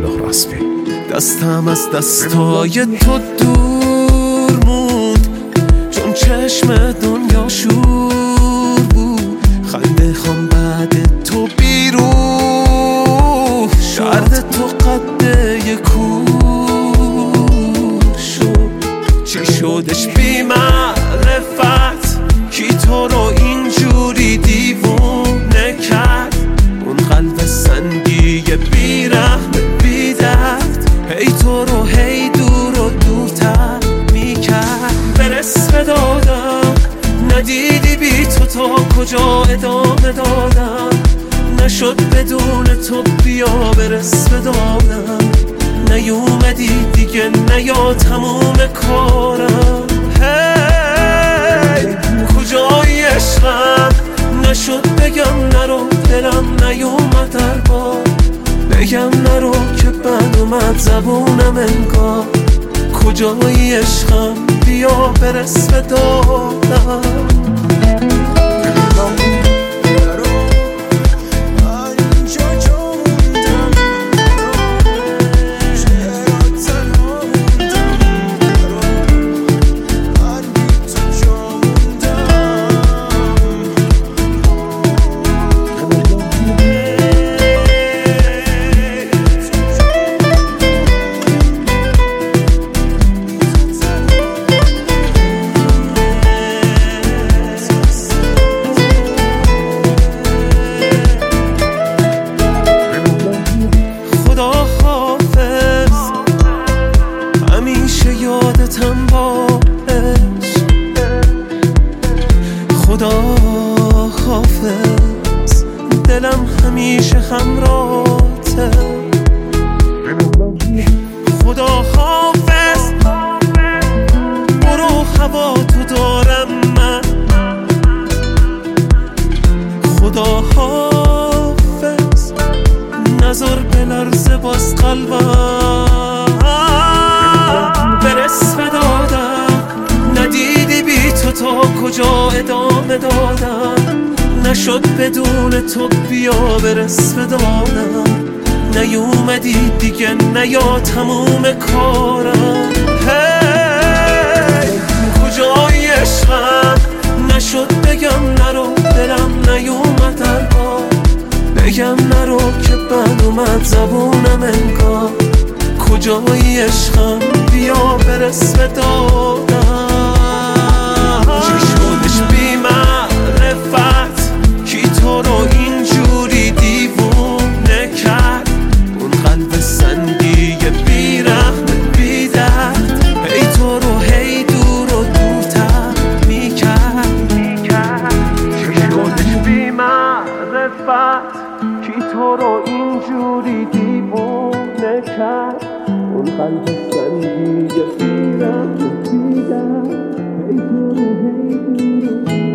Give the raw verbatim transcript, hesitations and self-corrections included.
الله رسمی. دستم از دستای تو دور موند، چون چشم دنیا شور بود. خنده خام بعد تو بیرون، درد تو قده کور شد. چی شدش بی معرفت، کی تو رو اینجوری دیوونه کرد؟ اون قلب سنگی بی رحم بی درد، هی تو رو هی دور و دورتر میکرد. برس به دادم ندیدی بی تو تا کجا ادامه دادم. نشد بدون تو بیا برس به دادم. نیومدی دیگه نیا تموم کارم. هی کجای عشقم؟ نشد بگم نرو، دلم نیومد در بار. بگم نرو که بد اومد زبونم انگار. کجای عشقم؟ بیا برس به دادم. یادتم باش خدا حافظ، دلم همیشه همراهته. خدا حافظ، برو هوا تو دارم من. خدا حافظ، نظر به لرزه باز قلبم. برس به دادم ندیدی بی تو تا کجا ادامه دادم. نشد بدون تو بیا برس به دادم. نیومدی دیگه نیا تموم کارم. هی کجای عشقم؟ نشد بگم نرو، دلم نیومد در بار. بگم نرو که بد اومد زبونم انگار. کجای عشقم؟ بیا برس به دادم. چی شدش بی معرفت، کی تو رو اینجوری دیوونه کرد؟ اون قلب سنگی بی رحم بی درد، هی تو رو هی دور و دورتر میکرد. چی شدش بی معرفت، کی تو رو اینجوری دیوونه کرد؟ اون قلب سنگی بی رحم بی درد، هی تو رو هی دور و